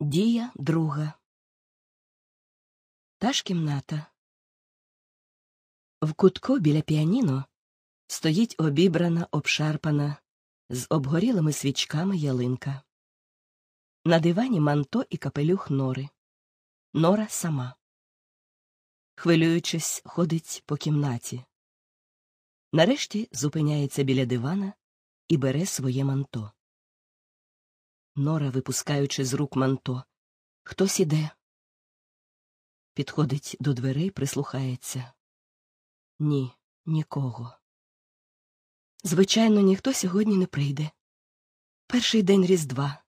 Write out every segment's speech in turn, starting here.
Дія друга. Та ж кімната. В кутку біля піаніно стоїть обібрана, обшарпана, з обгорілими свічками ялинка. На дивані манто і капелюх Нори. Нора сама. Хвилюючись, ходить по кімнаті. Нарешті зупиняється біля дивана і бере своє манто. Нора, випускаючи з рук манто. Хтось іде. Підходить до дверей, прислухається. Ні, нікого. Звичайно, ніхто сьогодні не прийде. Перший день Різдва.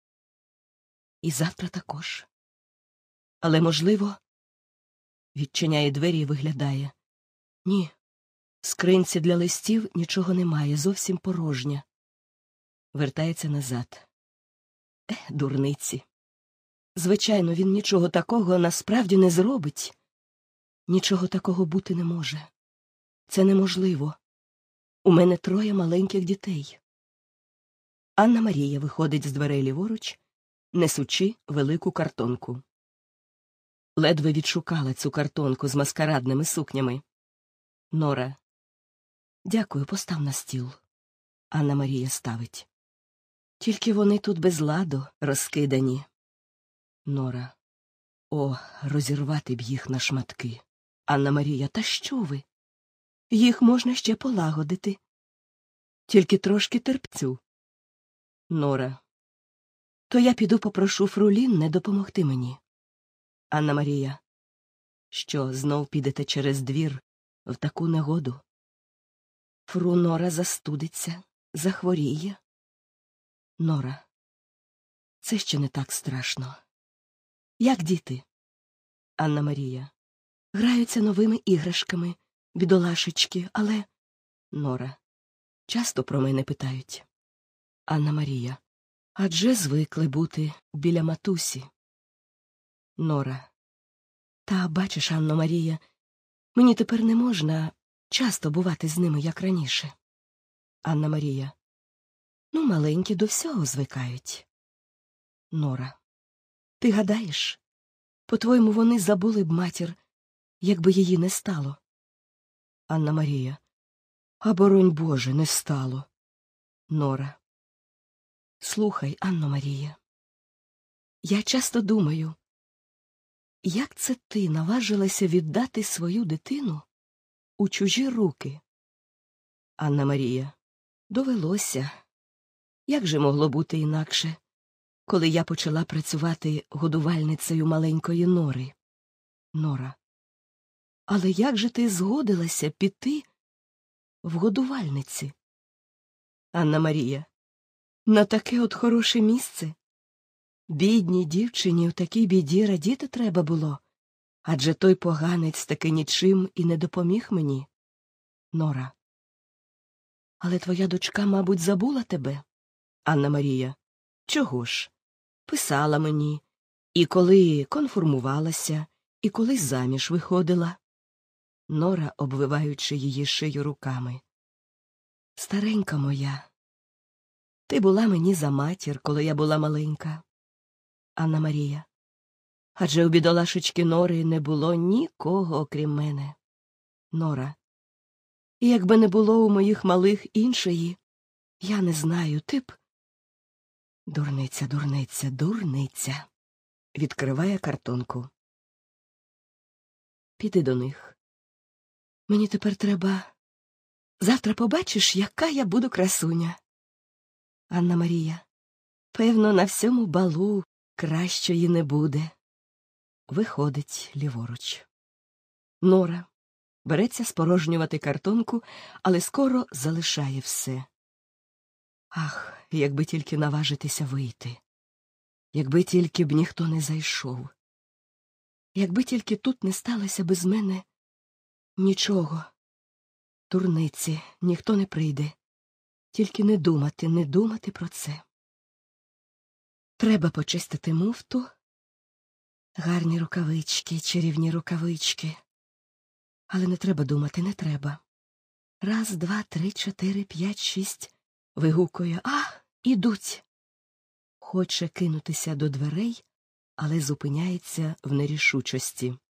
І завтра також. Але, можливо, відчиняє двері і виглядає. Ні, в скринці для листів нічого немає, зовсім порожня. Вертається назад. Дурниці. Звичайно, він нічого такого насправді не зробить. Нічого такого бути не може. Це неможливо. У мене 3 маленьких дітей. Анна-Марія виходить з дверей ліворуч, несучи велику картонку. Ледве відшукала цю картонку з маскарадними сукнями. Нора. Дякую, постав на стіл. Анна-Марія ставить. Тільки вони тут без ладу розкидані. Нора. О, розірвати б їх на шматки. Анна-Марія, та що ви? Їх можна ще полагодити. Тільки трошки терпцю. Нора. То я піду попрошу фру Лінне допомогти мені. Анна-Марія. Що, знов підете через двір в таку негоду? Фру Нора застудиться, захворіє. Нора. Це ще не так страшно. Як діти? Анна-Марія. Граються новими іграшками, бідолашечки, але... Нора. Часто про мене питають. Анна-Марія. Адже звикли бути біля матусі. Нора. Та, бачиш, Анно-Марія, мені тепер не можна часто бувати з ними, як раніше. Анна-Марія. Ну, маленькі до всього звикають. Нора. Ти гадаєш? По-твоєму, вони забули б матір, якби її не стало. Анна-Марія. А боронь Боже, не стало. Нора. Слухай, Анно-Марія. Я часто думаю, як це ти наважилася віддати свою дитину у чужі руки? Анна-Марія. Довелося. Як же могло бути інакше, коли я почала працювати годувальницею маленької Нори? Нора. Але як же ти згодилася піти в годувальниці? Анна-Марія. На таке от хороше місце? Бідній дівчині в такій біді радіти треба було, адже той поганець таки нічим і не допоміг мені. Нора. Але твоя дочка, мабуть, забула тебе? Анна-Марія. Чого ж? Писала мені. І коли конформувалася, і коли заміж виходила. Нора, обвиваючи її шию руками. Старенька моя, ти була мені за матір, коли я була маленька. Анна-Марія. Адже у бідолашечки Нори не було нікого, окрім мене. Нора. І якби не було у моїх малих іншої, я не знаю, ти б... Дурниця, дурниця, дурниця. Відкриває картонку. Піди до них. Мені тепер треба... Завтра побачиш, яка я буду красуня. Анна-Марія. Певно, на всьому балу кращої не буде. Виходить ліворуч. Нора. Береться спорожнювати картонку, але скоро залишає все. Ах, якби тільки наважитися вийти. Якби тільки б ніхто не зайшов. Якби тільки тут не сталося без мене нічого. Дурниці, ніхто не прийде. Тільки не думати про це. Треба почистити муфту. Гарні рукавички, чарівні рукавички. Але не треба думати, не треба. 1, 2, 3, 4, 5, 6. Вигукує. Ідуть. Хоче кинутися до дверей, але зупиняється в нерішучості.